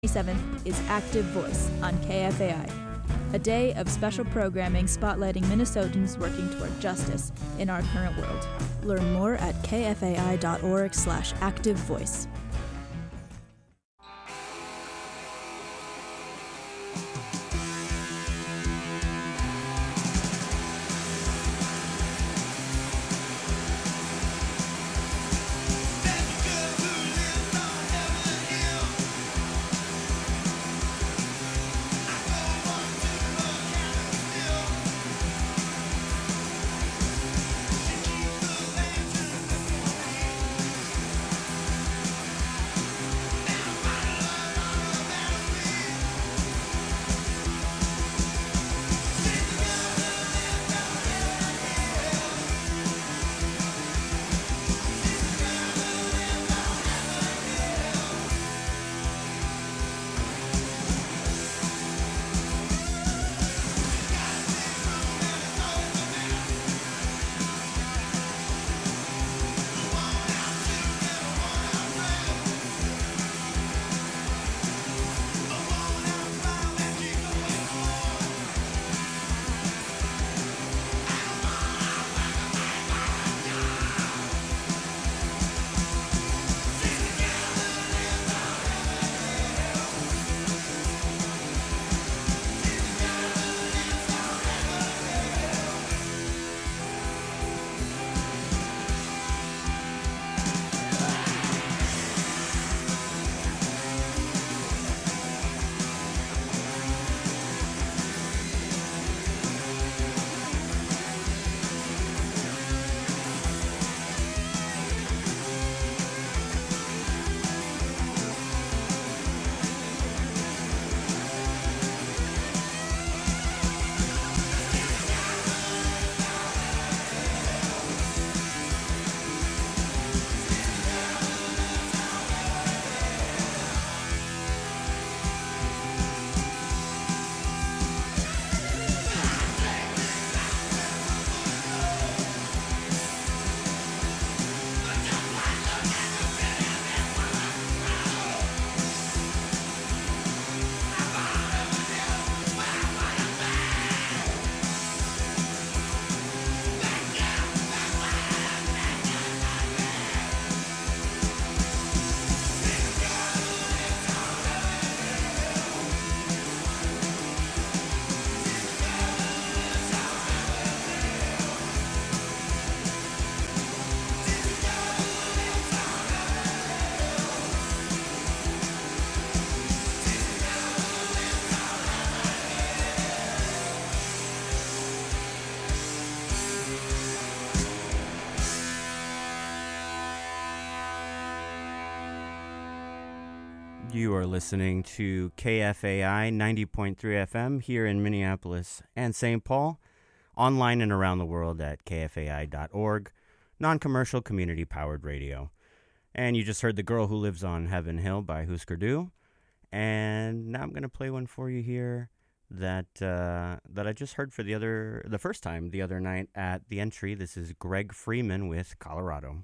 27th is Active Voice on KFAI, a day of special programming spotlighting Minnesotans working toward justice in our current world. Learn more at kfai.org/activevoice. You are listening to KFAI 90.3 FM here in Minneapolis and St. Paul, online and around the world at kfai.org, non-commercial community-powered radio. And you just heard The Girl Who Lives on Heaven Hill by Husker Du. And now I'm going to play one for you here that I just heard for the first time the other night at the entry. This is Greg Freeman with Colorado.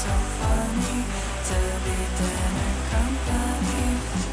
so funny to be dinner company.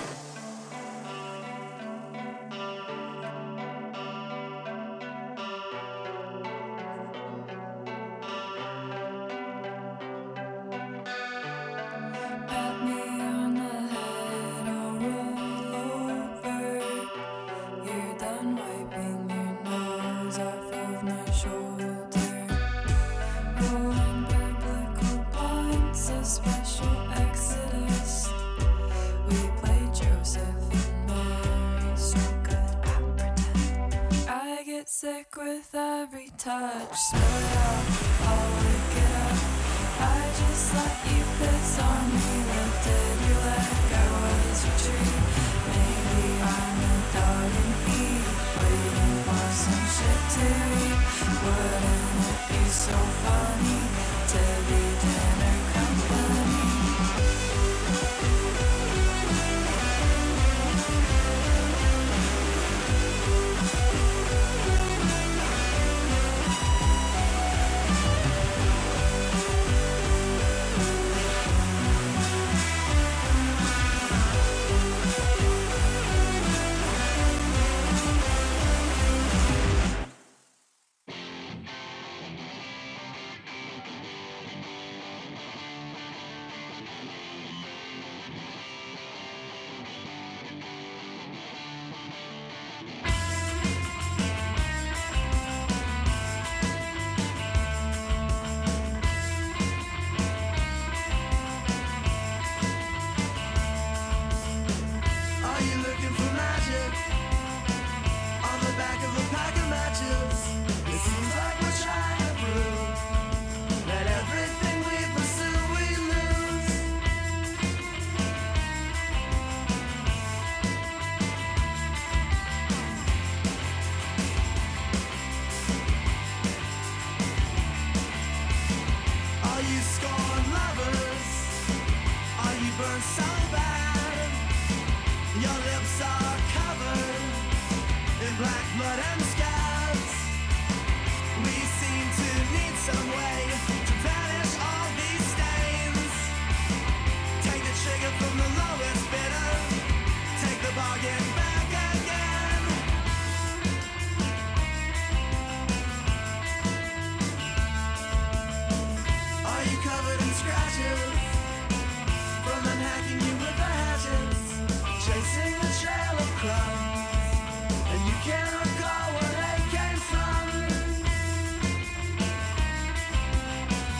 Pat me on the head, I'll roll over. You're done wiping your nose off of my shoulder. Rolling biblical points, a special exodus. We played Joseph and Mary, so good at pretend. I get sick with every touch, spit out, I'll lick it up. I just let you piss on me, lifted your leg, I was your tree. Maybe I'm a dog in heat, waiting for some shit to eat. Wouldn't it be so funny to be dinner company? Are you looking for magic on the back of a pack of matches? It seems like we're trying to prove that everything we pursue we lose. Are you scorned lovers? Are you burned so bad? Your lips are covered in black blood and scabs. We seem to need some way to banish all these stains. Take the trigger from the lowest bidder. Take the bargain back again. Are you covered in scratches from them hacking you with the hatchets? Chasing the trail of crumbs, and you can't recall where they came from.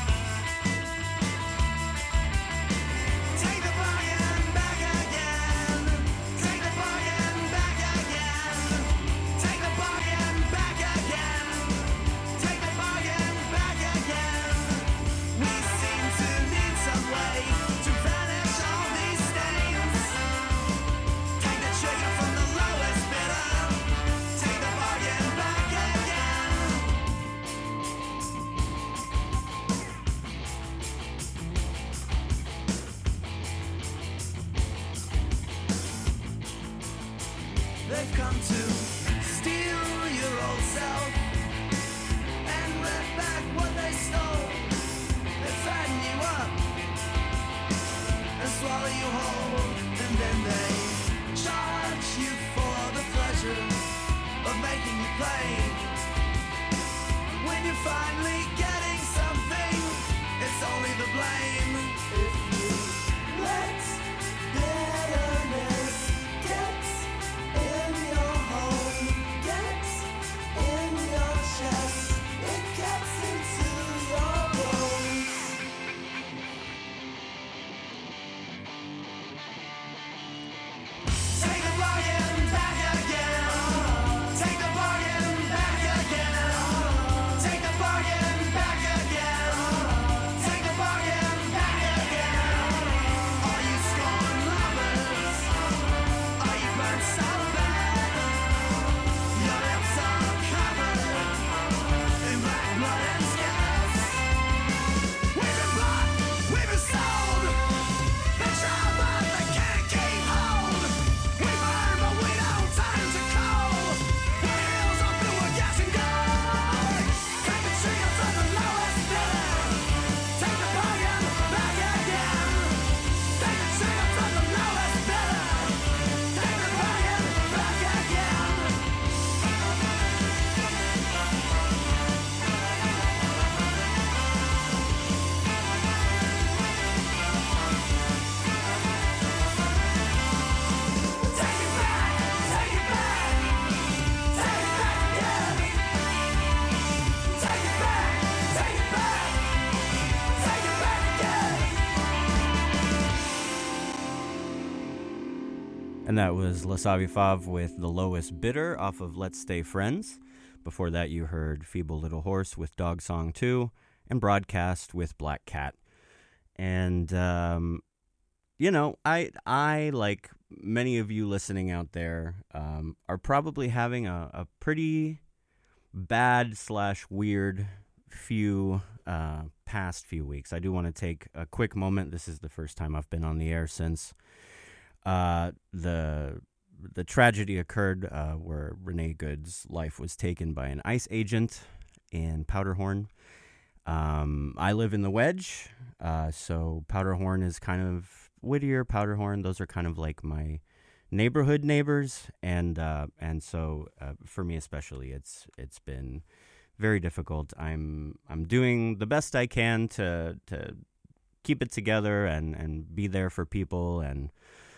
And that was La Savifav with The Lowest Bidder off of Let's Stay Friends. Before that, you heard Feeble Little Horse with Dog Song 2 and Broadcast with Black Cat. And, you know, I, like many of you listening out there, are probably having a pretty bad / weird past few weeks. I do want to take a quick moment. This is the first time I've been on the air since the tragedy occurred where Renee Good's life was taken by an ICE agent in Powderhorn. I live in the Wedge, so Powderhorn is kind of Whittier, Powderhorn. Those are kind of like my neighborhood neighbors, and so for me especially, it's been very difficult. I'm doing the best I can to keep it together and be there for people, and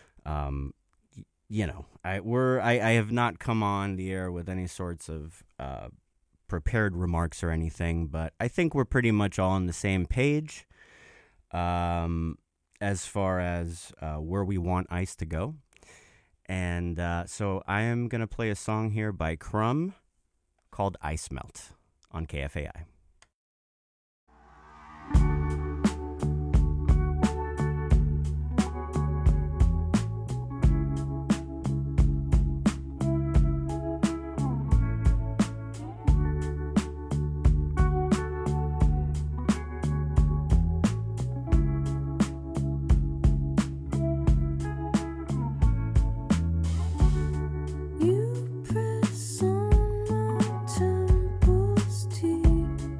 you know, I have not come on the air with any sorts of prepared remarks or anything, but I think we're pretty much all on the same page as far as where we want ICE to go. And so I am going to play a song here by Crumb called Ice Melt on KFAI. You press on my temples deep.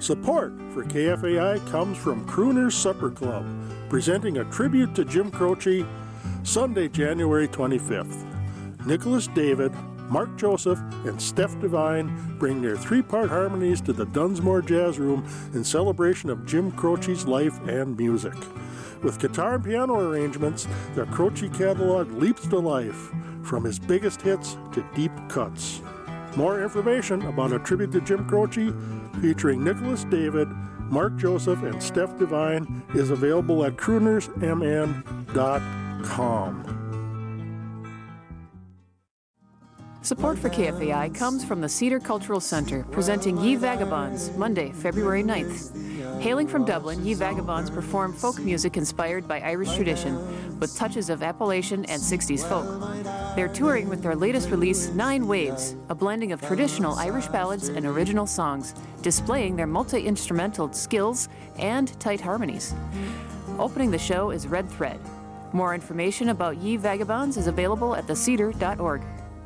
Support for KFAI comes from Crooner's Supper Club, presenting a tribute to Jim Croce Sunday, January 25th. Nicholas David, Mark Joseph, and Steph Devine bring their three-part harmonies to the Dunsmore Jazz Room in celebration of Jim Croce's life and music. With guitar and piano arrangements, the Croce catalog leaps to life, from his biggest hits to deep cuts. More information about a tribute to Jim Croce featuring Nicholas David, Mark Joseph, and Steph Devine is available at croonersmn.com. Support for KFAI comes from the Cedar Cultural Centre, presenting Ye Vagabonds, Monday, February 9th. Hailing from Dublin, Ye Vagabonds perform folk music inspired by Irish tradition, with touches of Appalachian and 60s folk. They're touring with their latest release, 9 Waves, a blending of traditional Irish ballads and original songs, displaying their multi-instrumental skills and tight harmonies. Opening the show is Red Thread. More information about Ye Vagabonds is available at thecedar.org.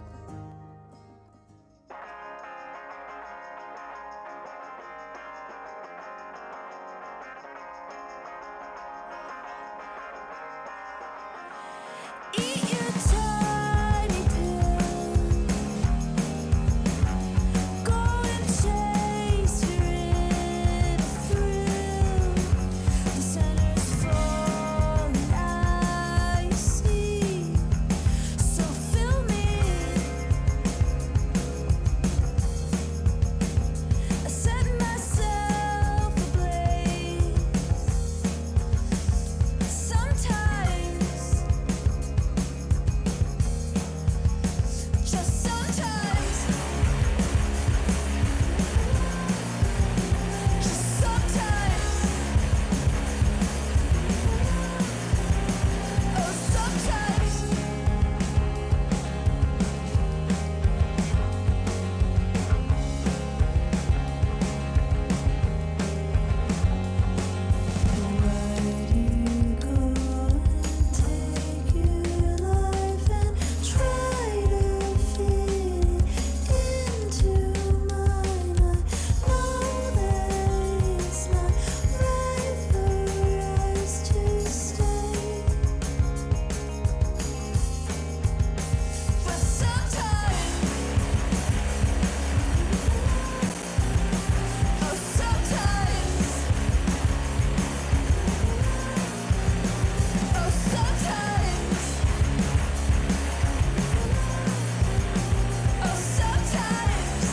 Eat your tiny pill. Go and chase your inner thrill. The center's full and I see. So fill me. I set myself ablaze. Sometimes. Just sometimes. Just sometimes. Oh, sometimes. Where do you go and take your life and try to fit into mine? I know that it's not right for us to stay, but sometimes, oh sometimes, oh sometimes, oh sometimes,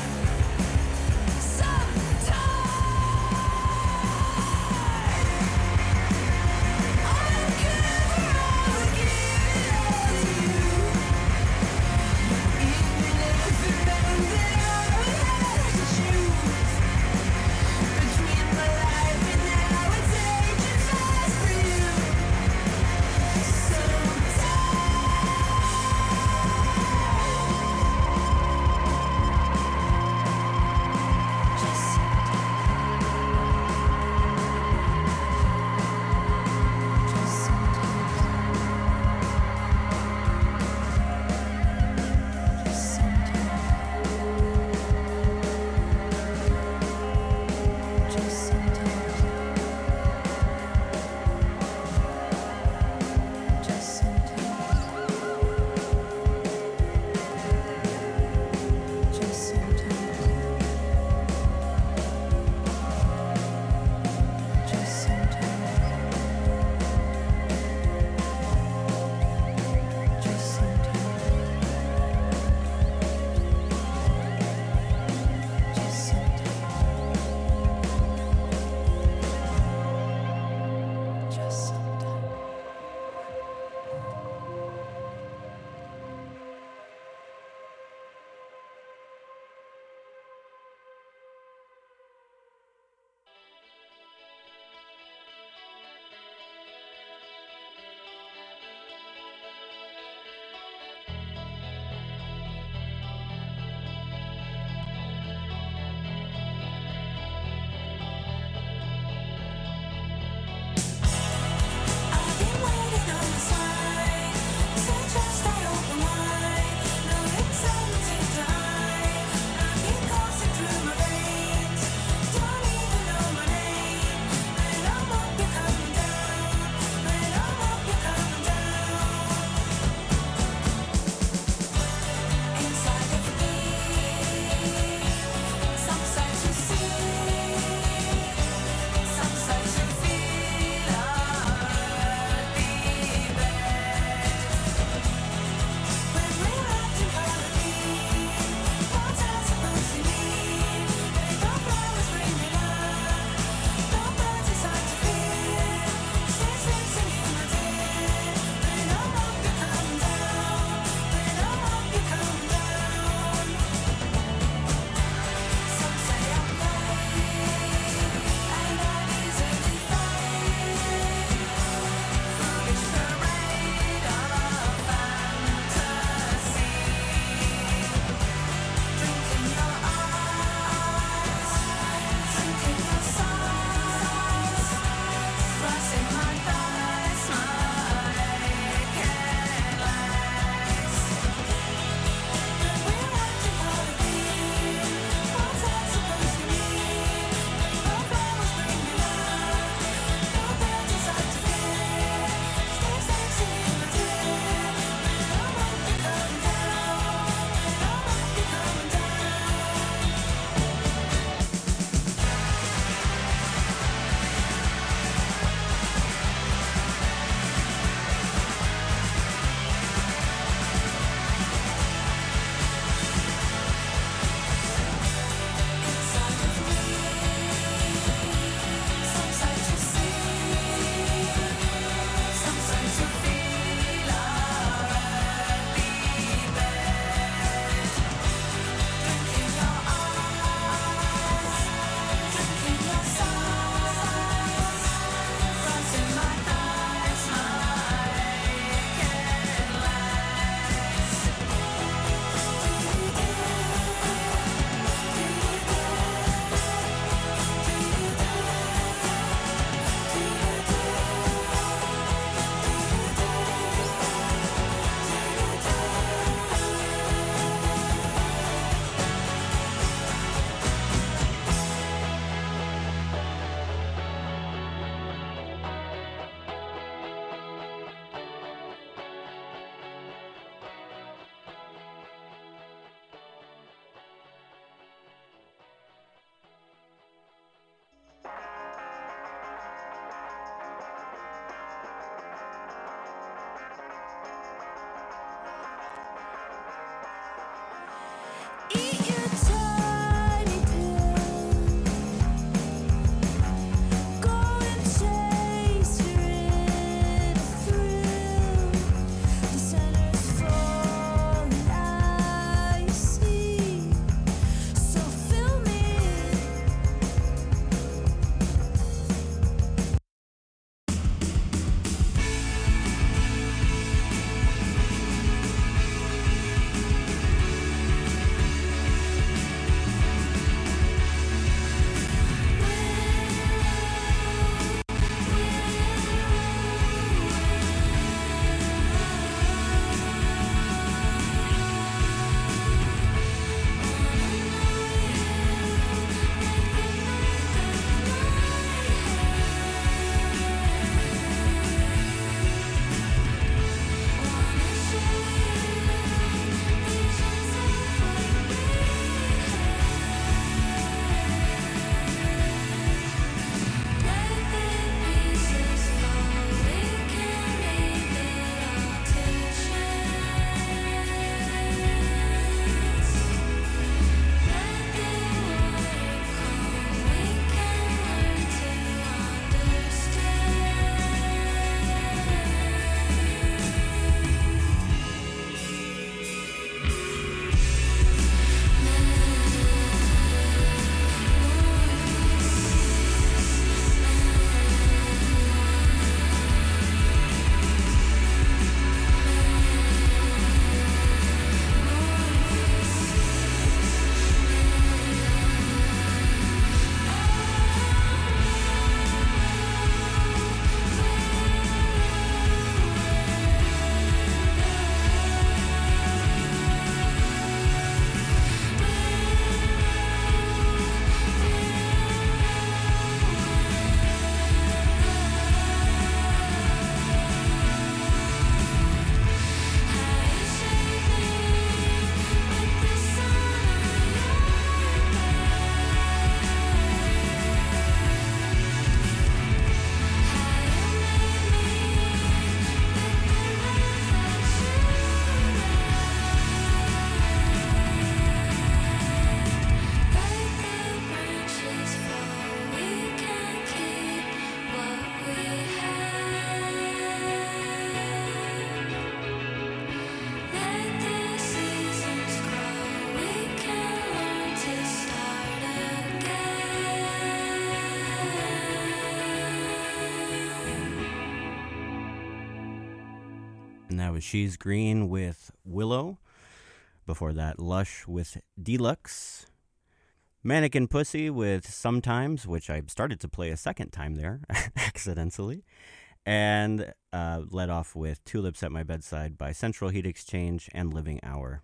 And that was She's Green with Willow. Before that, Lush with Deluxe. Mannequin Pussy with Sometimes, which I started to play a second time there, accidentally. And led off with Tulips at My Bedside by Central Heat Exchange and Living Hour.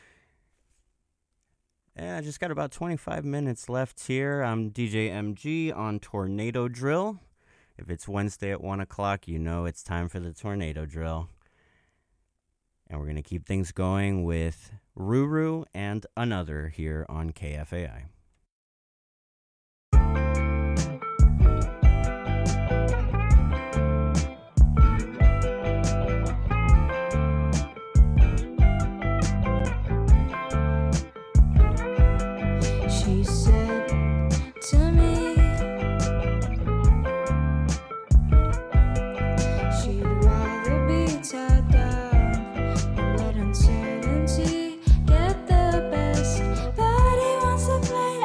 And I just got about 25 minutes left here. I'm DJ MG on Tornado Drill. If it's Wednesday at 1 o'clock, you know it's time for the Tornado Drill. And we're going to keep things going with Ruru and Another here on KFAI. She said to me she'd rather be tied down and let uncertainty get the best, but he wants to play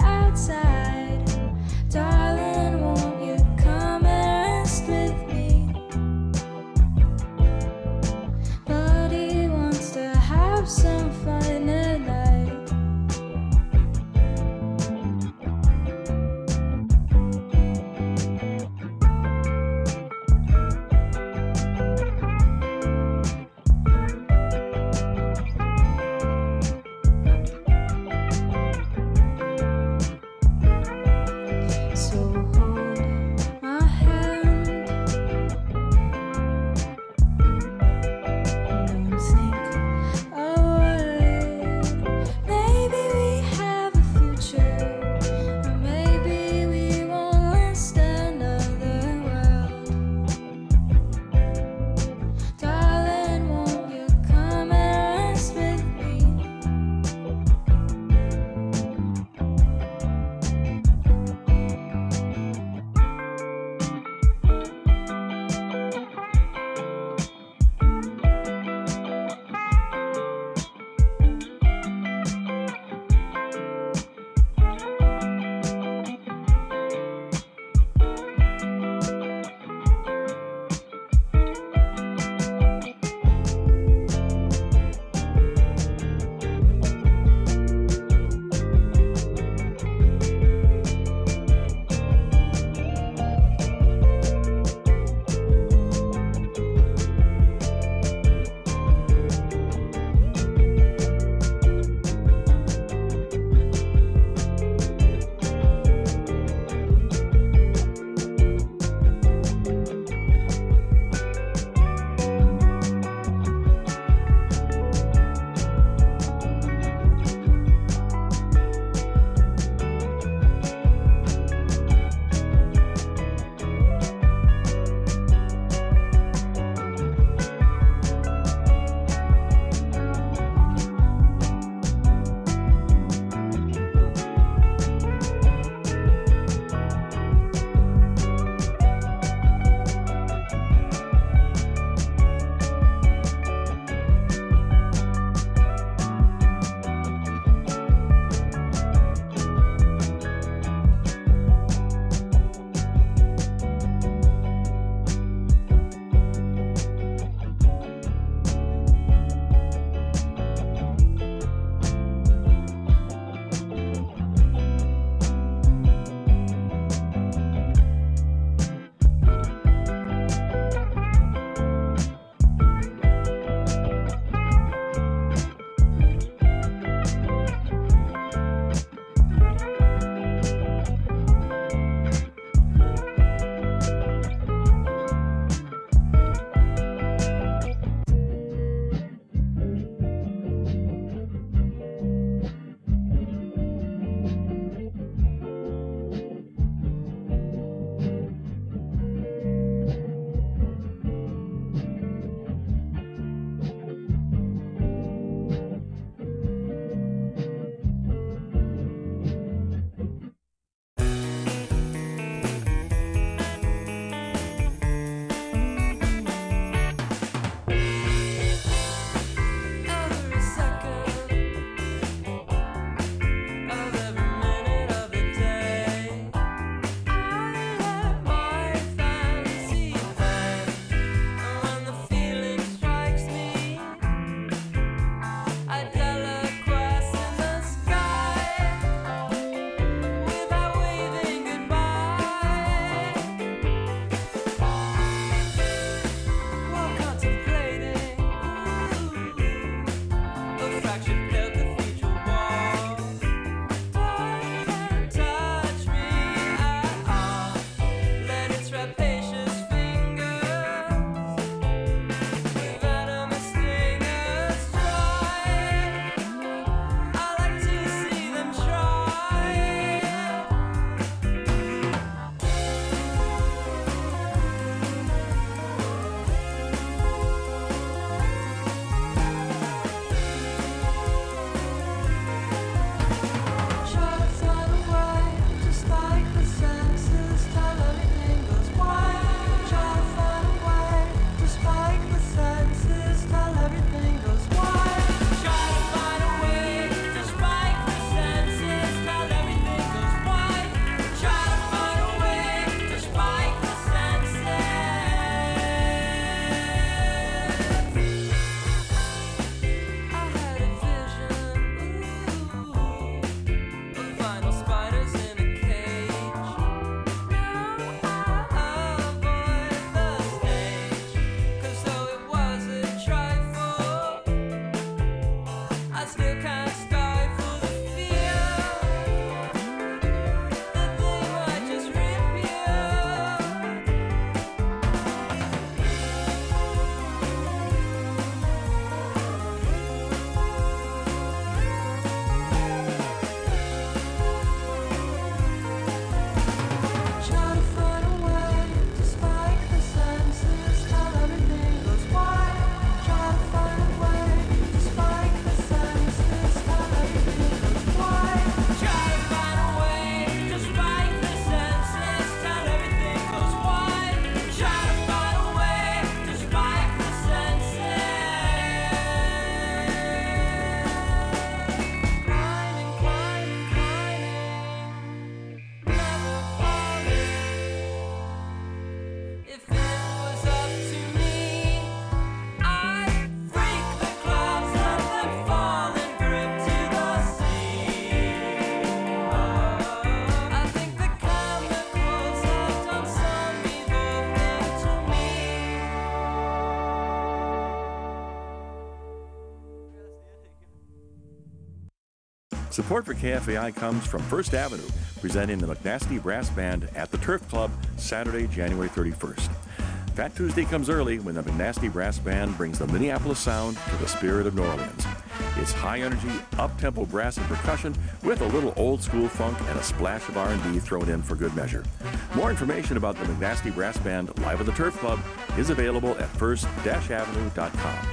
Support for KFAI comes from First Avenue, presenting the McNasty Brass Band at the Turf Club Saturday, January 31st. Fat Tuesday comes early when the McNasty Brass Band brings the Minneapolis sound to the spirit of New Orleans. It's high-energy, up-tempo brass and percussion with a little old-school funk and a splash of R&B thrown in for good measure. More information about the McNasty Brass Band live at the Turf Club is available at first-avenue.com.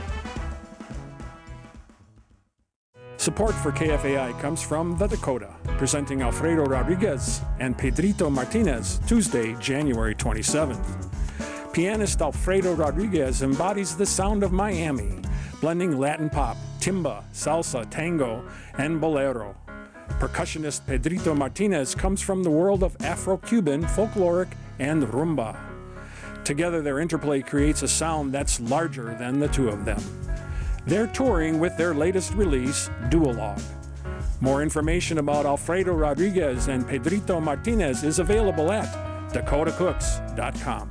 Support for KFAI comes from The Dakota, presenting Alfredo Rodriguez and Pedrito Martinez, Tuesday, January 27th. Pianist Alfredo Rodriguez embodies the sound of Miami, blending Latin pop, timba, salsa, tango, and bolero. Percussionist Pedrito Martinez comes from the world of Afro-Cuban, folkloric, and rumba. Together, their interplay creates a sound that's larger than the two of them. They're touring with their latest release, Duologue. More information about Alfredo Rodriguez and Pedrito Martinez is available at dakotacooks.com.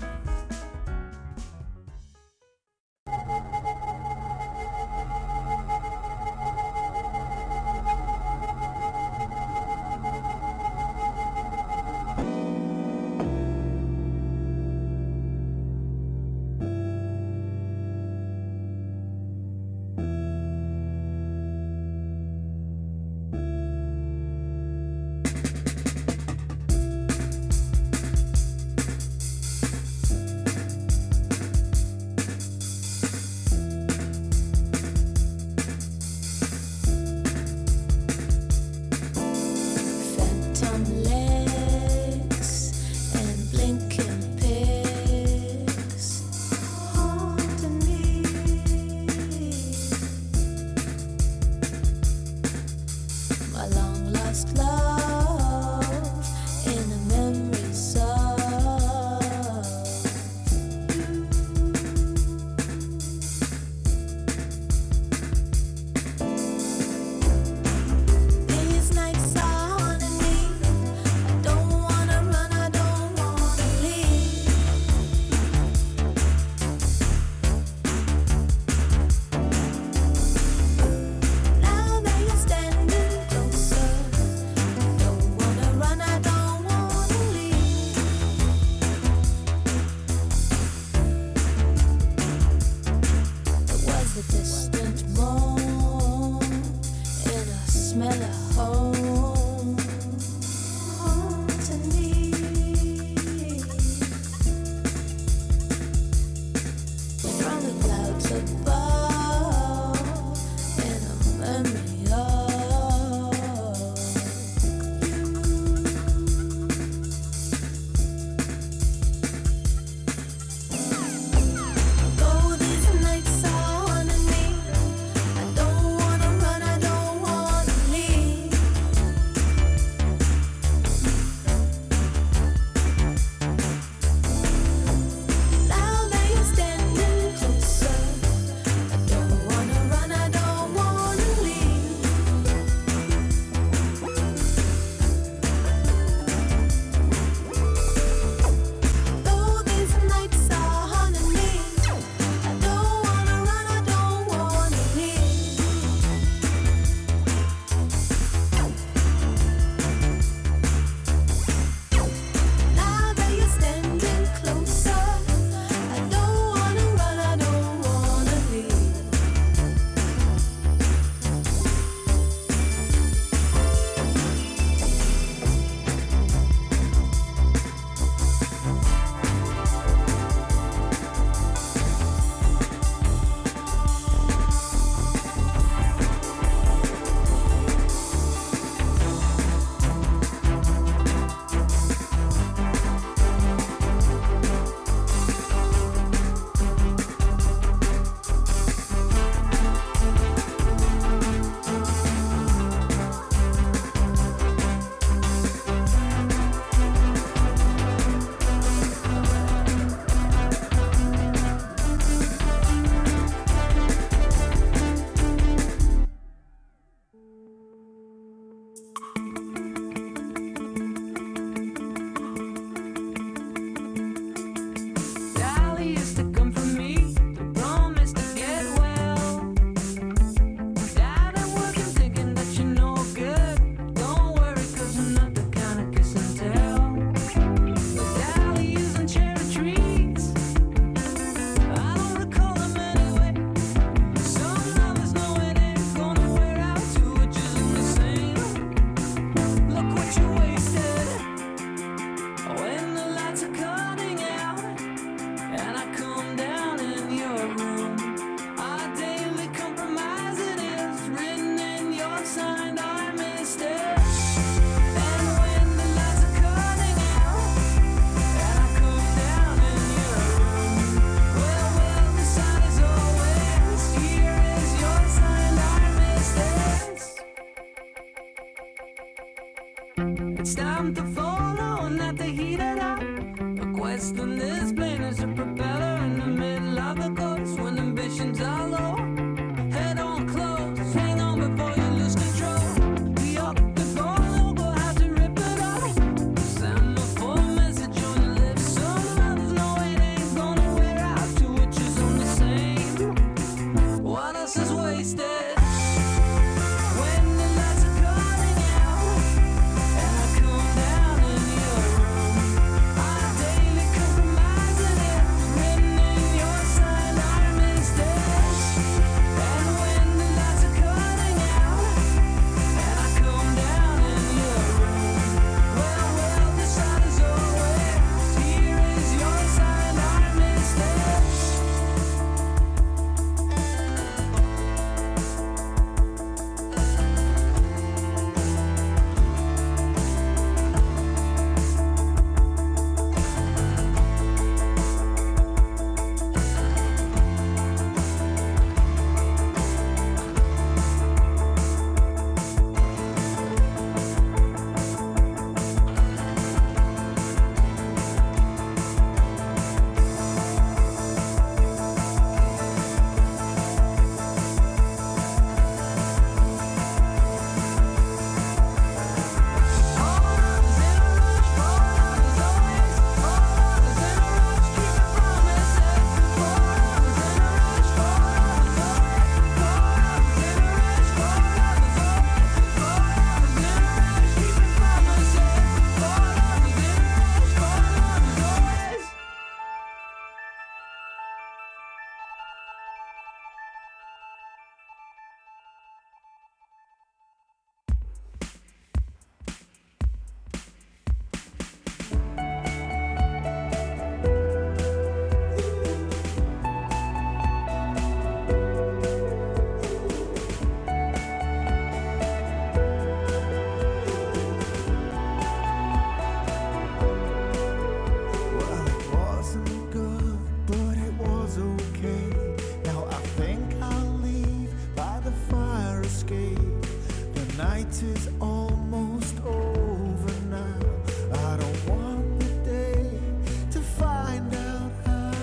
was okay. Now I think I'll leave by the fire escape. The night is almost over now. I don't want the day to find out how.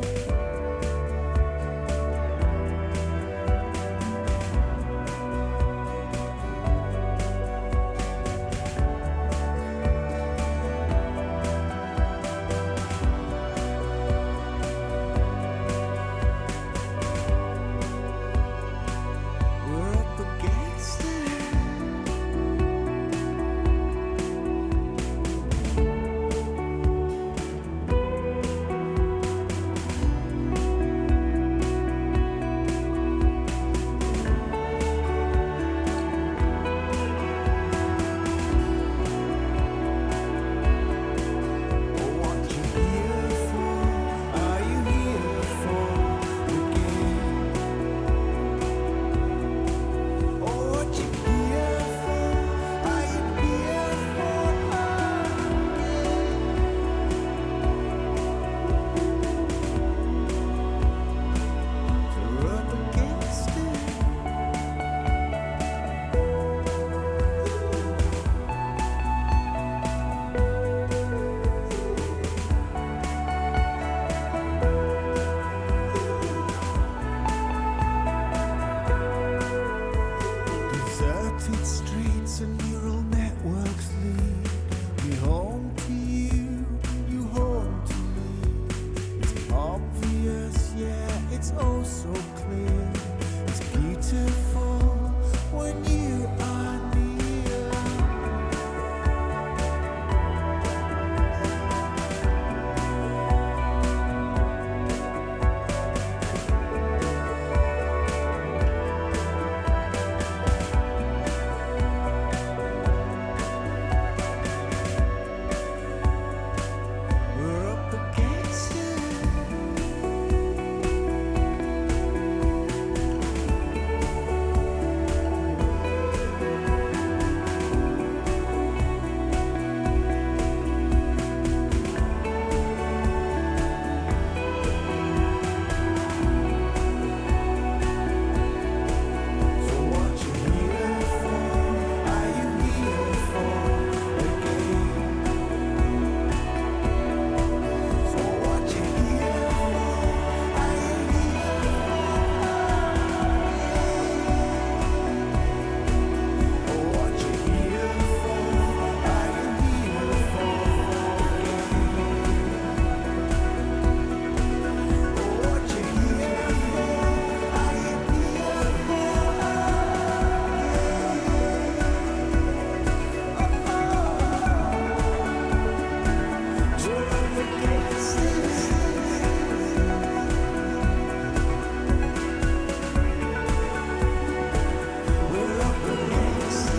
We're up against it. What you here for? Are you here for the game? Oh, what you here for? Are you here for again? So we're up against it. Deserted streets and neural networks lead me home to you, you home to me. It's obvious, yeah, it's oh so clear. It's beautiful when you are near. We're up against it. So what you here for? Are you here for again? So what you here for? Are you here for? Oh, what you here for? Are you here for again? Oh, what you here for? Are you here for we're up against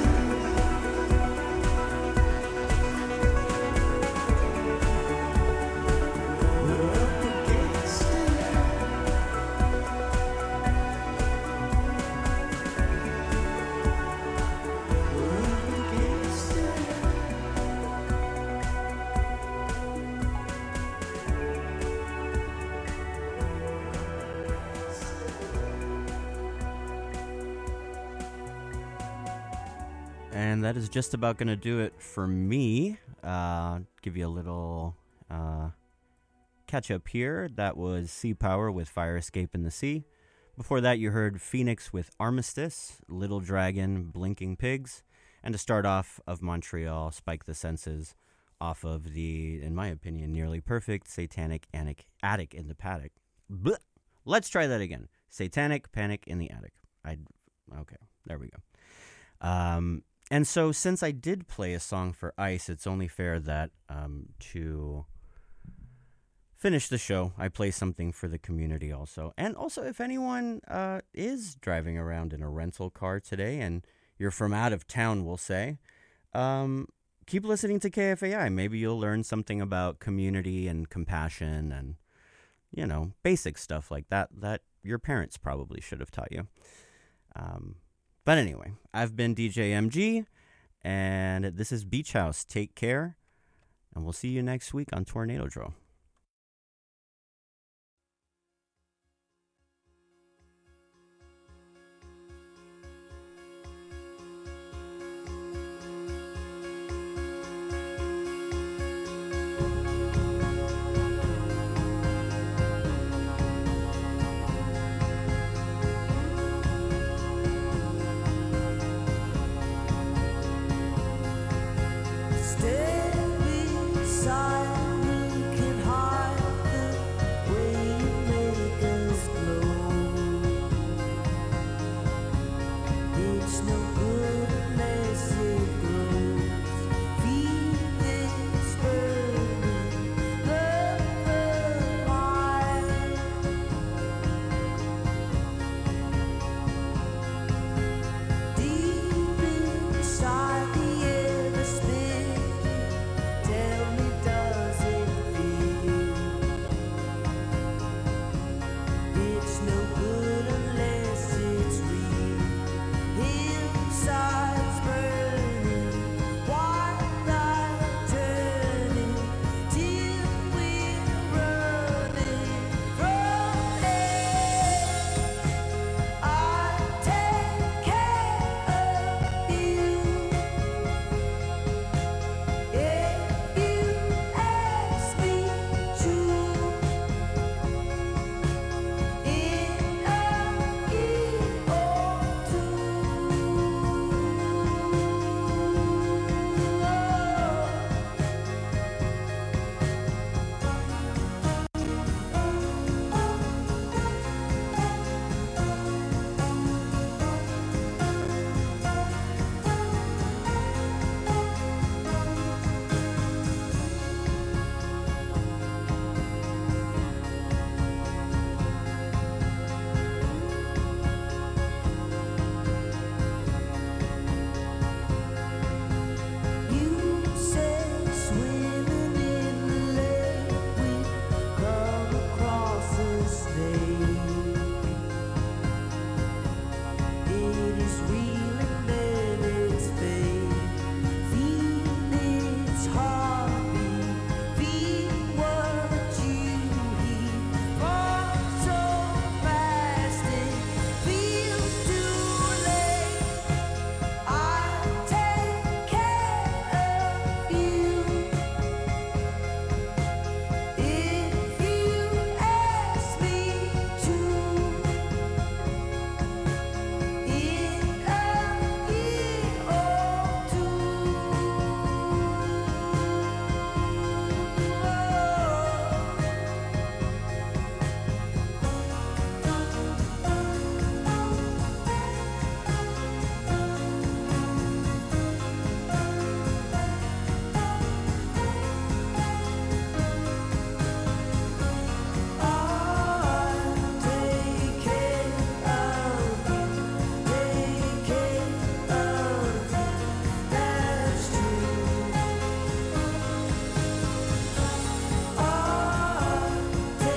And that is just about going to do it for me. Give you a little catch up here. That was Sea Power with Fire Escape in the Sea. Before that, you heard Phoenix with Armistice, Little Dragon, Blinking Pigs. And to start off, of Montreal, Spike the Senses off of the, in my opinion, nearly perfect Satanic Attic in the Paddock. Blech. Let's try that again. Satanic Panic in the Attic. Okay, there we go. And so since I did play a song for ICE, it's only fair that to finish the show, I play something for the community also. And also, if anyone is driving around in a rental car today and you're from out of town, we'll say, keep listening to KFAI. Maybe you'll learn something about community and compassion and, you know, basic stuff like that your parents probably should have taught you. But anyway, I've been DJ MG, and this is Beach House. Take care, and we'll see you next week on Tornado Drill.